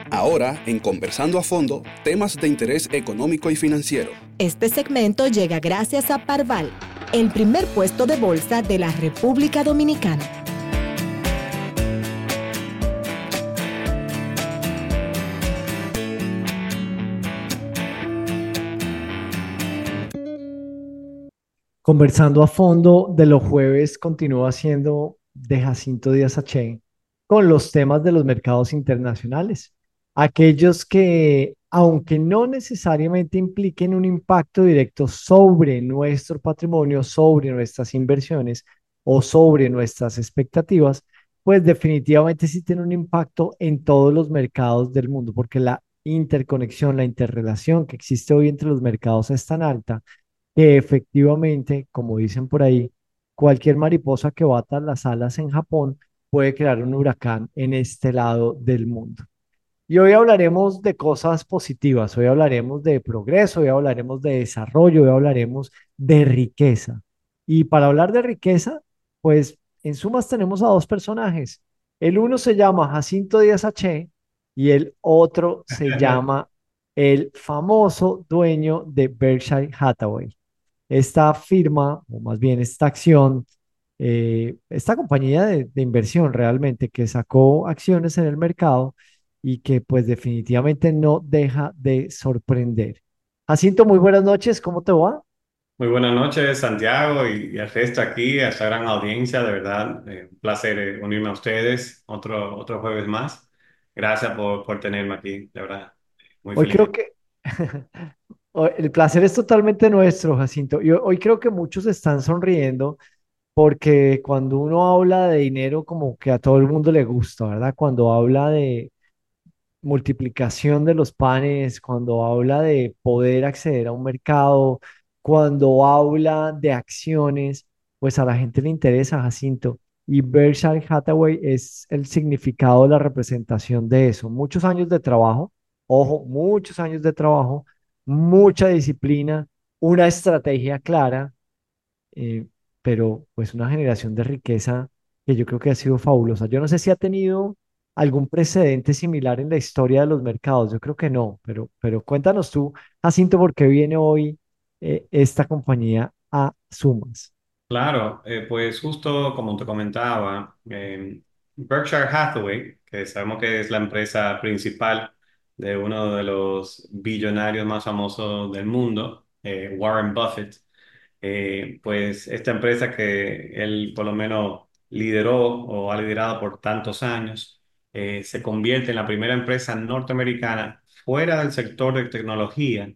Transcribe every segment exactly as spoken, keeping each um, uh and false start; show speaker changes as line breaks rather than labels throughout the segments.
Ahora, en Conversando a Fondo, temas de interés económico y financiero.
Este segmento llega gracias a Parval, el primer puesto de bolsa de la República Dominicana.
Conversando a fondo de los jueves continúa siendo de Jacinto Díaz Aché con los temas de los mercados internacionales. Aquellos que, aunque no necesariamente impliquen un impacto directo sobre nuestro patrimonio, sobre nuestras inversiones o sobre nuestras expectativas, pues definitivamente sí tienen un impacto en todos los mercados del mundo, porque la interconexión, la interrelación que existe hoy entre los mercados es tan alta que efectivamente, como dicen por ahí, cualquier mariposa que bata las alas en Japón puede crear un huracán en este lado del mundo. Y hoy hablaremos de cosas positivas, hoy hablaremos de progreso, hoy hablaremos de desarrollo, hoy hablaremos de riqueza. Y para hablar de riqueza, pues en sumas tenemos a dos personajes. El uno se llama Jacinto Díaz Aché y el otro se llama el famoso dueño de Berkshire Hathaway. Esta firma, o más bien esta acción, eh, esta compañía de, de inversión realmente que sacó acciones en el mercado y que pues definitivamente no deja de sorprender. Jacinto, muy buenas noches, ¿cómo te va?
Muy buenas noches, Santiago, y, y al resto aquí, a esta gran audiencia, de verdad, eh, un placer eh, unirme a ustedes otro, otro jueves más. Gracias por, por tenerme aquí, de verdad, muy
Hoy creo
feliz.
que hoy- el placer es totalmente nuestro, Jacinto. Y hoy hoy creo que muchos están sonriendo porque cuando uno habla de dinero como que a todo el mundo le gusta, ¿verdad? Cuando habla de multiplicación de los panes, cuando habla de poder acceder a un mercado, cuando habla de acciones, pues a la gente le interesa, Jacinto. Y Berkshire Hathaway es el significado, la representación de eso. Muchos años de trabajo, ojo, muchos años de trabajo, mucha disciplina, una estrategia clara, eh, pero pues una generación de riqueza que yo creo que ha sido fabulosa. Yo no sé si ha tenido algún precedente similar en la historia de los mercados, yo creo que no, pero, pero cuéntanos tú, Jacinto, por qué viene hoy eh, esta compañía a Sumas.
Claro, eh, pues justo como te comentaba, eh, Berkshire Hathaway, que sabemos que es la empresa principal de uno de los billonarios más famosos del mundo, eh, Warren Buffett. Eh, pues esta empresa que él por lo menos lideró o ha liderado por tantos años, eh, se convierte en la primera empresa norteamericana fuera del sector de tecnología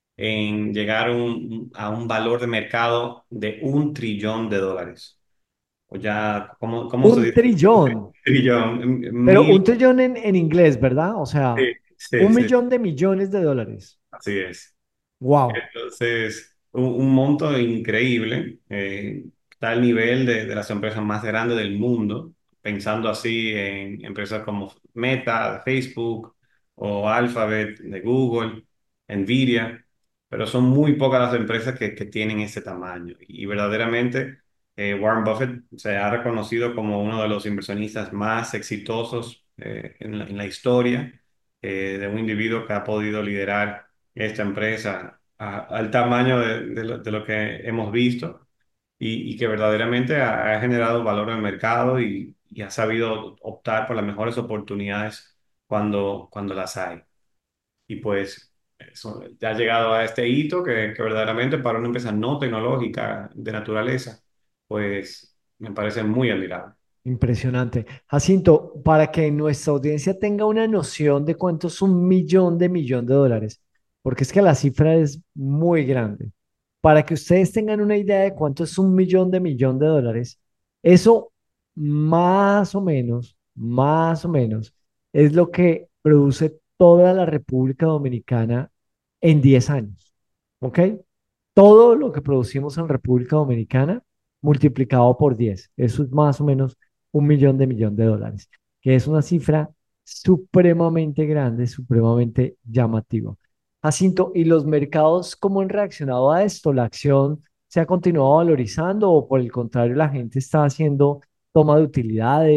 en llegar un- a un valor de mercado de un trillón de dólares. O ya, ¿cómo, cómo se
Un
dice?
trillón,
Trillón,
pero
mil.
un trillón en, en inglés, ¿verdad? O
Sí,
sea,
sí,
un
sí,
millón de millones de dólares.
así es.
Wow,
Entonces, un, un monto increíble, eh, está al nivel de, de las empresas más grandes del mundo, pensando así en empresas como Meta, de Facebook, o Alphabet, de Google, Nvidia, pero son muy pocas las empresas que, que tienen ese tamaño. Y verdaderamente, eh, Warren Buffett se ha reconocido como uno de los inversionistas más exitosos eh, en la, en la historia, eh, de un individuo que ha podido liderar esta empresa a- al tamaño de, de lo, de lo que hemos visto y, y que verdaderamente ha, ha generado valor en el mercado y, y ha sabido optar por las mejores oportunidades cuando, cuando las hay. Y pues eso, ya ha llegado a este hito que, que verdaderamente para una empresa no tecnológica de naturaleza, pues me parece muy admirable.
impresionante. Jacinto, para que nuestra audiencia tenga una noción de cuánto es un millón de millón de dólares, porque es que la cifra es muy grande. Para que ustedes tengan una idea de cuánto es un millón de millón de dólares, eso más o menos, más o menos, es lo que produce toda la República Dominicana en diez años. ¿Ok? Todo lo que producimos en República Dominicana multiplicado por diez. Eso es más o menos un millón de millón de dólares, que es una cifra supremamente grande, supremamente llamativa. Jacinto, ¿y los mercados cómo han reaccionado a esto? ¿La acción se ha continuado valorizando o por el contrario la gente está haciendo toma de utilidades?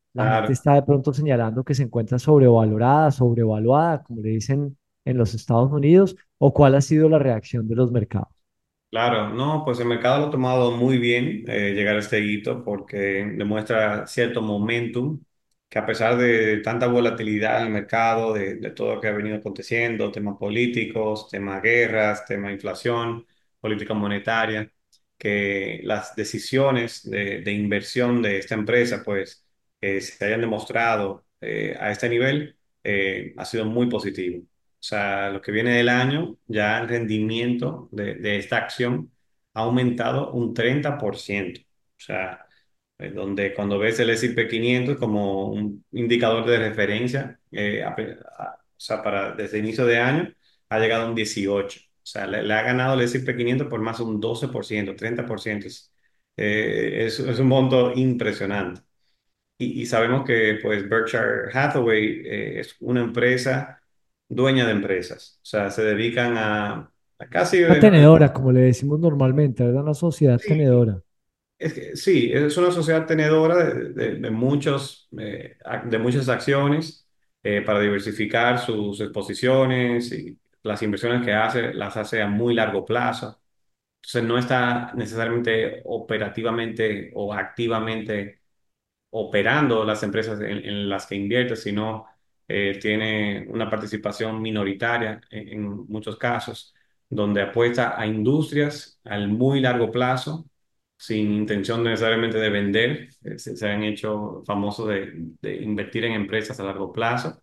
La gente
Claro.
está de pronto señalando que se encuentra sobrevalorada, sobrevaluada, como le dicen en los Estados Unidos, o cuál ha sido la reacción de los mercados.
Claro, no, pues el mercado lo ha tomado muy bien eh, llegar a este hito porque demuestra cierto momentum que a pesar de tanta volatilidad en el mercado, de, de todo lo que ha venido aconteciendo, temas políticos, temas guerras, tema inflación, política monetaria, que las decisiones de, de inversión de esta empresa pues eh, se hayan demostrado eh, a este nivel eh, ha sido muy positivo. O sea, lo que viene del año, ya el rendimiento de, de esta acción ha aumentado un treinta por ciento. O sea, eh, donde cuando ves el S y P quinientos como un indicador de referencia, eh, a- a- o sea, para, desde inicio de año, ha llegado a un dieciocho. O sea, le, le ha ganado el S y P quinientos por más de un doce por ciento, treinta por ciento. Es, eh, es, es un monto impresionante. Y, y sabemos que pues Berkshire Hathaway eh, es una empresa dueña de empresas. O sea, se dedican a, a casi...
Una
eh,
tenedora, como le decimos normalmente, ¿verdad? Una sociedad
sí,
tenedora.
es que, sí, es una sociedad tenedora de, de- de muchos, eh, ac- de muchas acciones eh, para diversificar sus exposiciones y las inversiones que hace, las hace a muy largo plazo. Entonces no está necesariamente operativamente o activamente operando las empresas en, en las que invierte, sino eh, tiene una participación minoritaria en, en muchos casos, donde apuesta a industrias al muy largo plazo, sin intención necesariamente de vender. Eh, se, se han hecho famosos de, de invertir en empresas a largo plazo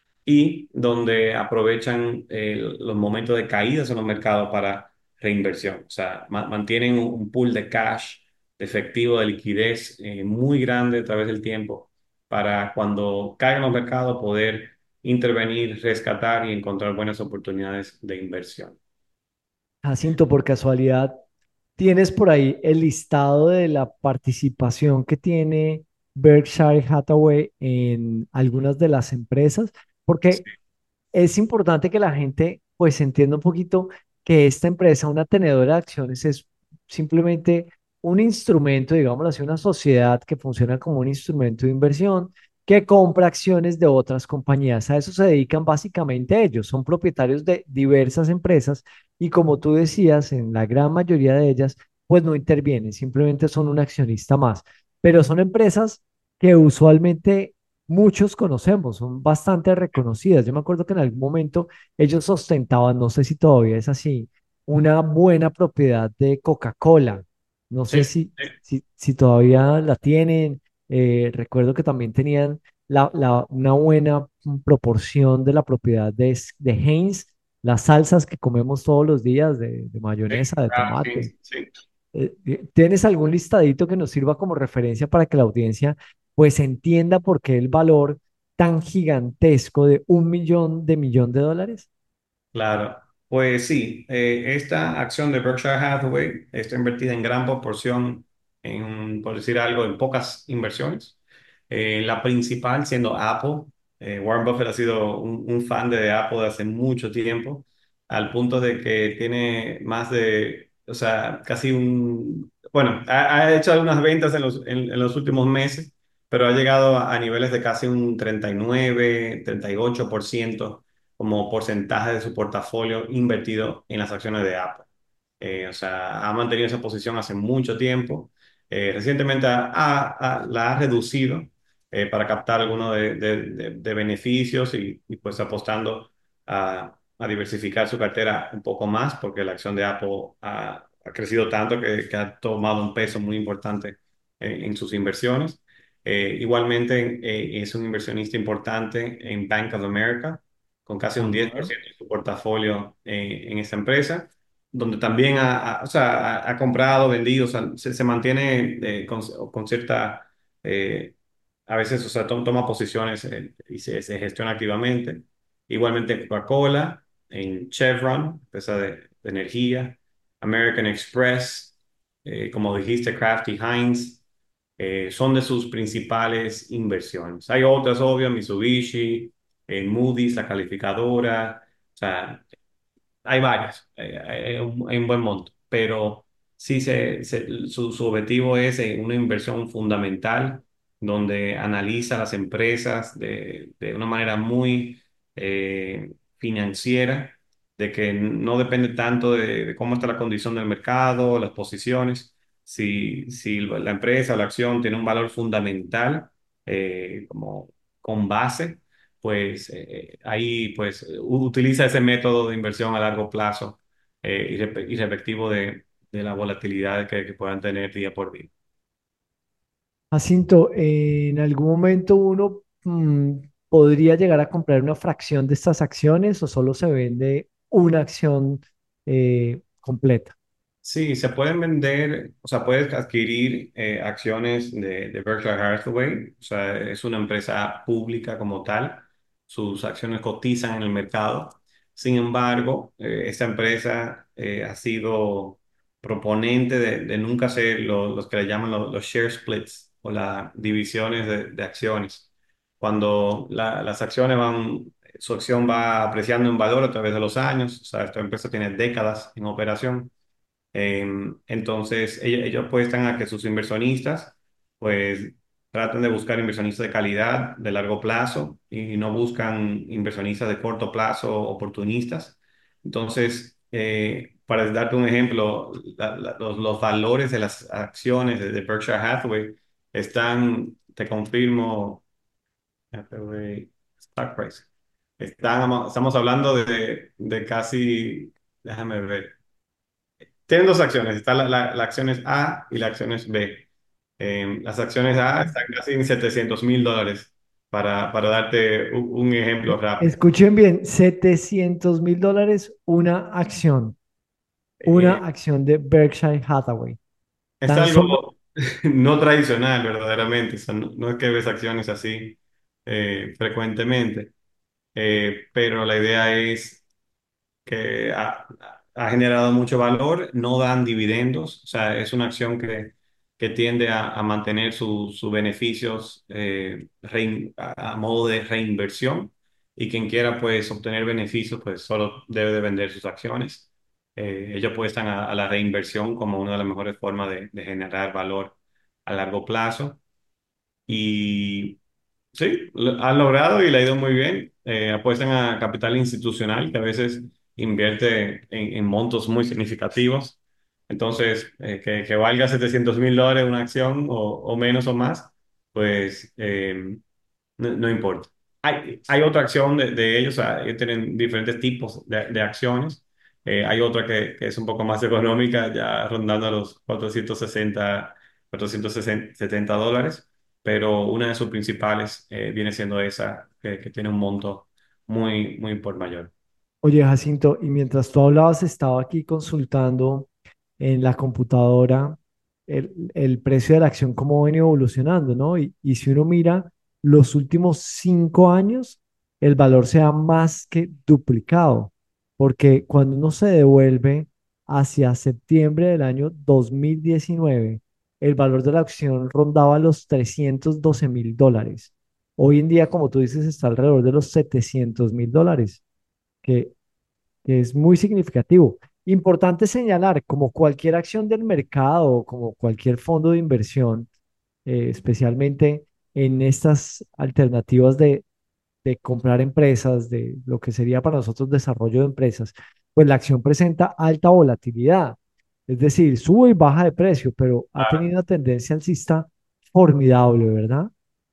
y donde aprovechan eh, los momentos de caídas en los mercados para reinversión. O sea, ma- mantienen un, un pool de cash, de efectivo, de liquidez eh, muy grande a través del tiempo para cuando caigan los mercados poder intervenir, rescatar y encontrar buenas oportunidades de inversión.
Jacinto, por casualidad, ¿tienes por ahí el listado de la participación que tiene Berkshire Hathaway en algunas de las empresas? Porque es importante que la gente pues entienda un poquito que esta empresa, una tenedora de acciones, es simplemente un instrumento, digámoslo así, una sociedad que funciona como un instrumento de inversión que compra acciones de otras compañías. A eso se dedican básicamente ellos. Son propietarios de diversas empresas y como tú decías, en la gran mayoría de ellas, pues no intervienen, simplemente son un accionista más. Pero son empresas que usualmente muchos conocemos, son bastante reconocidas. Yo me acuerdo que en algún momento ellos ostentaban, no sé si todavía es así, una buena propiedad de Coca-Cola. No
Sí,
sé si,
sí,
si, si todavía la tienen. Eh, recuerdo que también tenían la, la- una buena proporción de la propiedad de, S- de Heinz, las salsas que comemos todos los días de, de
sí,
mayonesa, de
claro, sí,
tomate.
sí.
Eh, eh, ¿Tienes algún listadito que nos sirva como referencia para que la audiencia pues entienda por qué el valor tan gigantesco de un millón de millón de dólares?
Claro, pues sí, eh, esta acción de Berkshire Hathaway está invertida en gran proporción en, por decir algo, en pocas inversiones. Eh, la principal siendo Apple. Eh, Warren Buffett ha sido un, un fan de Apple de hace mucho tiempo, al punto de que tiene más de, o sea, casi un, bueno, ha, ha hecho algunas ventas en los, en, en los últimos meses, pero ha llegado a, a niveles de casi un treinta y nueve, treinta y ocho por ciento como porcentaje de su portafolio invertido en las acciones de Apple. Eh, o sea, ha mantenido esa posición hace mucho tiempo. Eh, recientemente ha- ha- ha- la ha reducido eh, para captar algunos de, de- de- de beneficios y, y, pues apostando a, a diversificar su cartera un poco más porque la acción de Apple ha, ha crecido tanto que, que ha tomado un peso muy importante en, en sus inversiones. Eh, igualmente eh, es un inversionista importante en Bank of America con casi un diez por
Ajá.
ciento de su portafolio eh, en esta empresa donde también ha, ha- o sea, ha, ha comprado, vendido, o sea, se, se mantiene eh, con, con cierta, eh, a veces, o sea, to- toma posiciones eh, y se, se gestiona activamente. Igualmente en Coca-Cola, en Chevron, empresa de, de energía, American Express, eh, como dijiste, Kraft y Heinz, eh, son de sus principales inversiones. Hay otras, obvio, Mitsubishi, eh, Moody's, la calificadora, o sea, hay varias, eh, hay un, hay un buen monto, pero sí se, se- su, su objetivo es eh, una inversión fundamental donde analiza las empresas de, de una manera muy eh, financiera, de que no depende tanto de, de cómo está la condición del mercado, las posiciones, si, si la empresa o la acción tiene un valor fundamental eh, como con base, pues eh, ahí pues u- utiliza ese método de inversión a largo plazo eh, y, rep- y respectivo de, de la volatilidad que, que puedan tener día por día.
Jacinto, eh, en algún momento uno mm, podría llegar a comprar una fracción de estas acciones o solo se vende una acción eh, completa.
Sí, se pueden vender, o sea, puedes adquirir eh, acciones de, de Berkshire Hathaway, o sea, es una empresa pública como tal, sus acciones cotizan en el mercado. Sin embargo, eh, esta empresa eh, ha sido proponente de, de nunca hacer lo- los que le llaman lo- los share splits o las divisiones de, de acciones. Cuando la- las acciones van, su acción va apreciando en valor a través de los años, o sea, esta empresa tiene décadas en operación. Eh, entonces, ellos, ellos apuestan a que sus inversionistas, pues, traten de buscar inversionistas de calidad, de largo plazo, y no buscan inversionistas de corto plazo, oportunistas. Entonces, eh, para darte un ejemplo, la- la- los, los valores de las acciones de, de Berkshire Hathaway están, te confirmo, Hathaway Stock Price, están, estamos hablando de, de casi, déjame ver. Tienen dos acciones, está la, la, la acción es A y la acción es B. Eh, las acciones A están casi en setecientos mil dólares, para, para darte un, un ejemplo rápido.
Escuchen bien, setecientos mil dólares una acción, una
Eh,
acción de Berkshire Hathaway.
es
Tan solo,
algo no tradicional, verdaderamente. O sea, no, no es que ves acciones así eh, frecuentemente. Eh, pero la idea es que ha, ha generado mucho valor, no dan dividendos, o sea, es una acción que, que tiende a, a mantener su- sus beneficios eh, rein- a, a modo de reinversión, y quien quiera pues obtener beneficios pues solo debe de vender sus acciones. Eh, ellos apuestan a, a la reinversión como una de las mejores formas de, de generar valor a largo plazo. Y sí, lo- han logrado y le ha ido muy bien. Eh, apuestan a capital institucional, que a veces invierte en, en montos muy significativos. Entonces, eh, que, que valga setecientos mil dólares una acción o, o menos o más, pues eh, no, no importa. Hay, hay otra acción de, de ellos, o sea, ellos tienen diferentes tipos de, de acciones. Eh, hay otra que, que es un poco más económica, ya rondando los cuatrocientos sesenta, cuatrocientos setenta dólares, pero una de sus principales eh, viene siendo esa, que, que tiene un monto muy, muy por mayor.
oye, Jacinto, y mientras tú hablabas, estaba aquí consultando en la computadora el, el precio de la acción, cómo ha venido evolucionando, ¿no? Y, y si uno mira los últimos cinco años, el valor se ha más que duplicado, porque cuando uno se devuelve hacia septiembre del año dos mil diecinueve, el valor de la acción rondaba los trescientos doce mil dólares. Hoy en día, como tú dices, está alrededor de los setecientos mil dólares, que que es muy significativo. Importante señalar, como cualquier acción del mercado, como cualquier fondo de inversión, eh, especialmente en estas alternativas de, de comprar empresas, de lo que sería para nosotros desarrollo de empresas, pues la acción presenta alta volatilidad. Es decir, sube y baja de precio, pero ha tenido una tendencia alcista formidable, ¿verdad?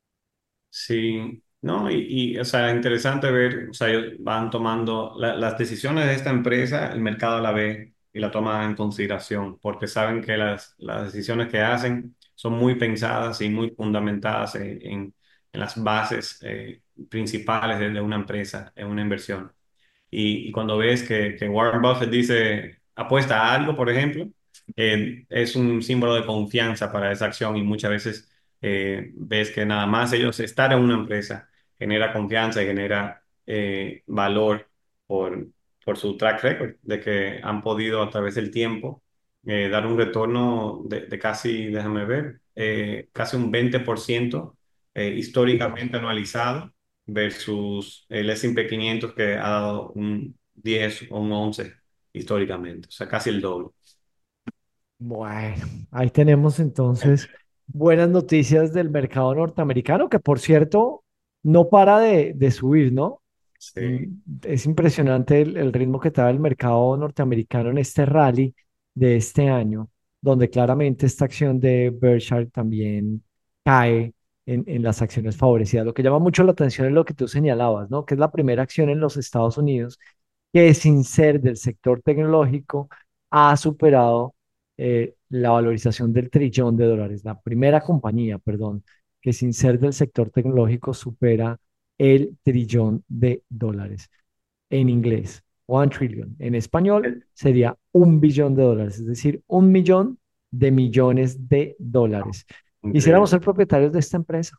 Sí, no, y, y, o sea, interesante ver, o sea, ellos van tomando la- las decisiones de esta empresa, el mercado la ve y la toma en consideración, porque saben que las, las decisiones que hacen son muy pensadas y muy fundamentadas en, en- en las bases eh, principales de, de una empresa, en una inversión. Y, y cuando ves que, que Warren Buffett dice apuesta a algo, por ejemplo, eh, es un símbolo de confianza para esa acción, y muchas veces eh, ves que nada más ellos estar en una empresa genera confianza y genera eh, valor por, por su track record, de que han podido a través del tiempo eh, dar un retorno de, de casi, déjame ver, eh, casi un veinte por ciento eh, históricamente anualizado, versus el S and P quinientos, que ha dado un diez o un once históricamente, o sea, casi el doble.
Bueno, ahí tenemos entonces buenas noticias del mercado norteamericano, que por cierto no para de, de subir, ¿no? Mm,
Sí.
Es impresionante el, el ritmo que trae el mercado norteamericano en este rally de este año, donde claramente esta acción de Berkshire también cae en, en las acciones favorecidas. Lo que llama mucho la atención es lo que tú señalabas, ¿no? Que es la primera acción en los Estados Unidos que sin ser del sector tecnológico ha superado eh, la valorización del trillón de dólares. La primera compañía, perdón, que sin ser del sector tecnológico supera el trillón de dólares. En inglés, one trillion. En español
Eh,
sería un billón de dólares, es decir, un millón de millones de dólares. Quisiéramos
Increíble.
ser propietarios de esta empresa.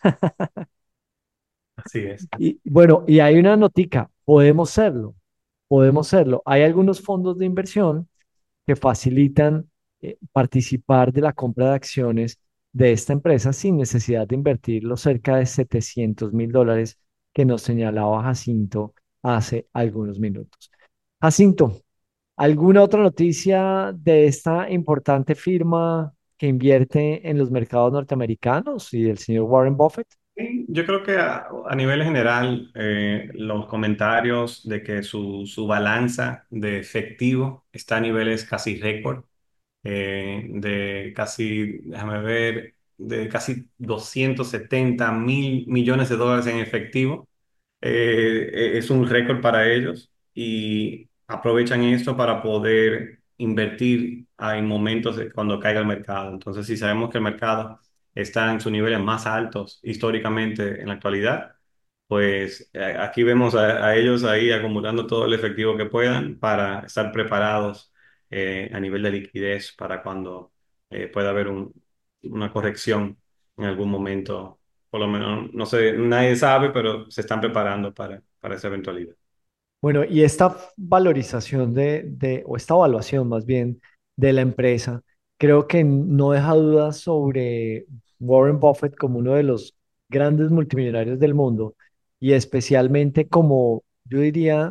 Así es.
Y bueno, y hay una notica, podemos serlo, podemos serlo. Hay algunos fondos de inversión que facilitan eh, participar de la compra de acciones de esta empresa sin necesidad de invertir los cerca de setecientos mil dólares que nos señalaba Jacinto hace algunos minutos. Jacinto, ¿alguna otra noticia de esta importante firma que invierte en los mercados norteamericanos y del señor Warren Buffett?
Sí, yo creo que a, a nivel general, eh, los comentarios de que su, su balanza de efectivo está a niveles casi récord, eh, de casi, déjame ver, de casi doscientos setenta mil millones de dólares en efectivo. Eh, eh, es un récord para ellos y aprovechan esto para poder invertir ah, en momentos de cuando caiga el mercado. Entonces, si sabemos que el mercado está en sus niveles más altos históricamente en la actualidad, pues eh, aquí vemos a, a ellos ahí acumulando todo el efectivo que puedan para estar preparados eh, a nivel de liquidez para cuando eh, pueda haber un- una corrección en algún momento. Por lo menos, no sé, nadie sabe, pero se están preparando para, para esa eventualidad.
Bueno, y esta valorización de, de, o esta evaluación más bien de la empresa, creo que no deja dudas sobre Warren Buffett como uno de los grandes multimillonarios del mundo y especialmente como, yo diría,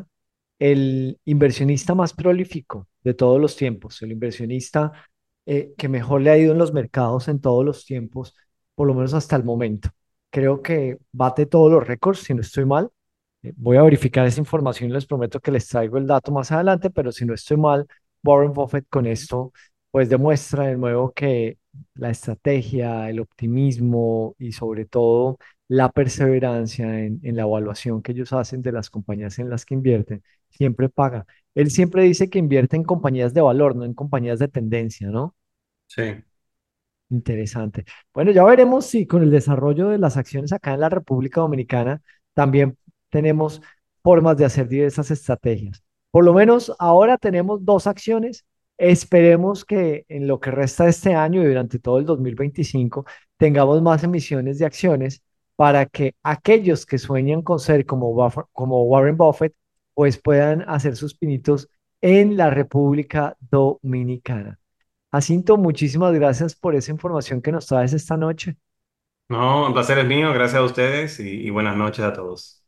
el inversionista más prolífico de todos los tiempos, el inversionista eh, que mejor le ha ido en los mercados en todos los tiempos, por lo menos hasta el momento. Creo que bate todos los récords, si no estoy mal. Eh, Voy a verificar esa información y les prometo que les traigo el dato más adelante, pero si no estoy mal, Warren Buffett con esto pues demuestra de nuevo que la estrategia, el optimismo y sobre todo la perseverancia en, en la evaluación que ellos hacen de las compañías en las que invierten siempre paga. Él siempre dice que invierte en compañías de valor, no en compañías de tendencia, ¿no?
Sí.
Interesante. Bueno, ya veremos si con el desarrollo de las acciones acá en la República Dominicana también tenemos formas de hacer diversas estrategias. Por lo menos ahora tenemos dos acciones. Esperemos que en lo que resta de este año y durante todo el dos mil veinticinco tengamos más emisiones de acciones para que aquellos que sueñan con ser como, Buff- como Warren Buffett, pues puedan hacer sus pinitos en la República Dominicana. Jacinto, muchísimas gracias por esa información que nos traes esta noche.
No, un placer es mío, gracias a ustedes y y buenas noches a todos.